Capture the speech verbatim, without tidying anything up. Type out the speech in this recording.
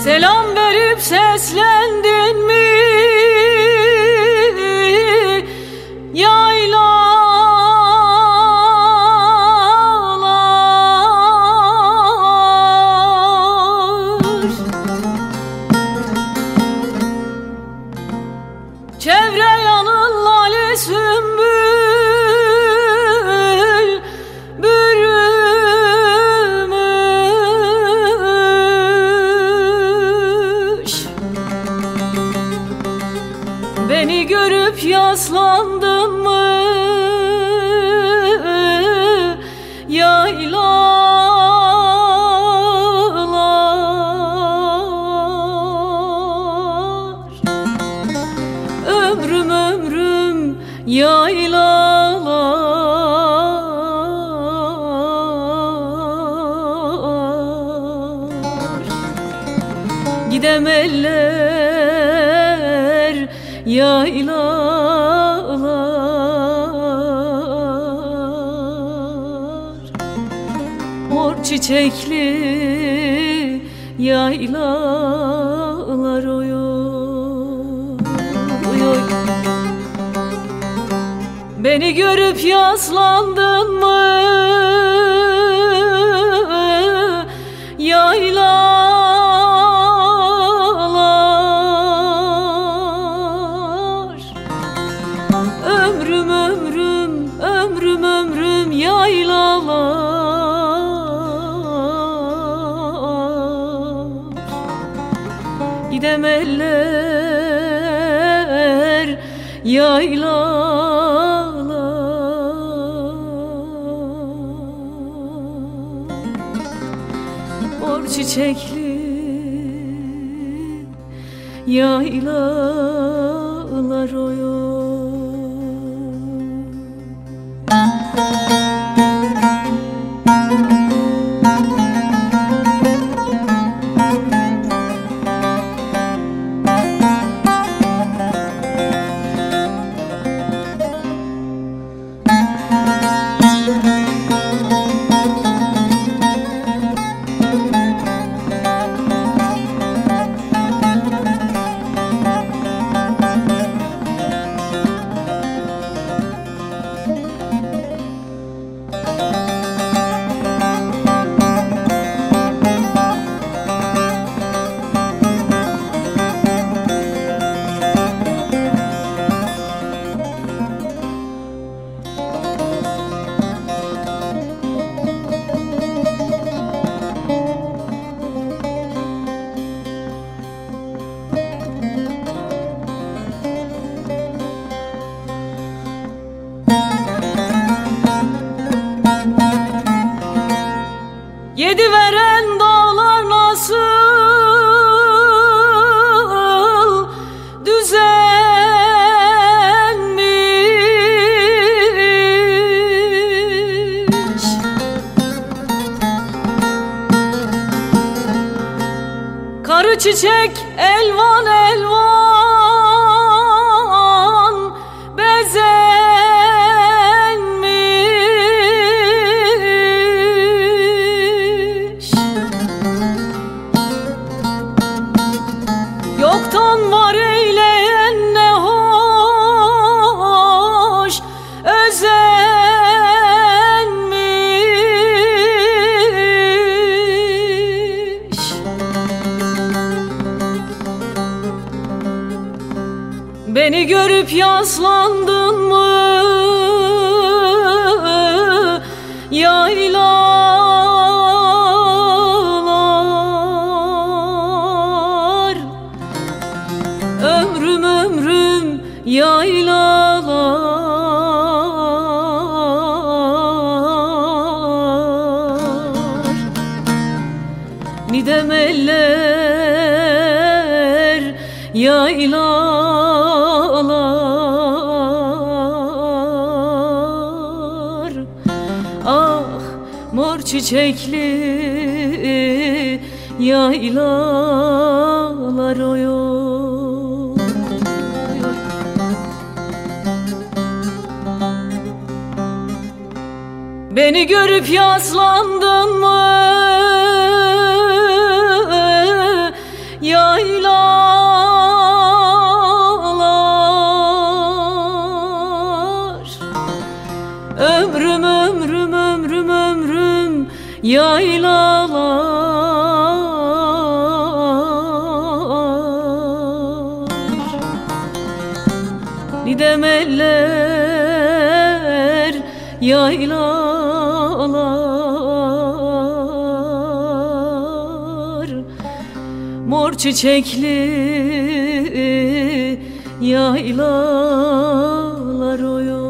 Selam verip seslendin mi yaylalar? Çevre yanın lale sümbül beni görüp yaslandın mı yaylalar? Ömrüm ömrüm yaylalar. Gidem eller yaylalar, mor çiçekli yaylalar. Oy oy oy. Beni görüp yaslandın mı yaylalar? Ömrüm ömrüm, ömrüm ömrüm yaylalar. Gidem eller yaylalar, mor çiçekli yaylalar. Oy oy. Yedi veren dağlar nasıl düzenmiş? Karı çiçek elvan elvan bezenmiş. Yoktan var eyleyen ne hoş özenmiş. Beni görüp yaslandın mı yaylalar? Ömrüm ömrüm yaylalar. Nidem eller yaylalar. Ah mor çiçekli yaylalar. Oy oy. Beni görüp yaslandın mı yaylalar, mor çiçekli yaylalar oy oy.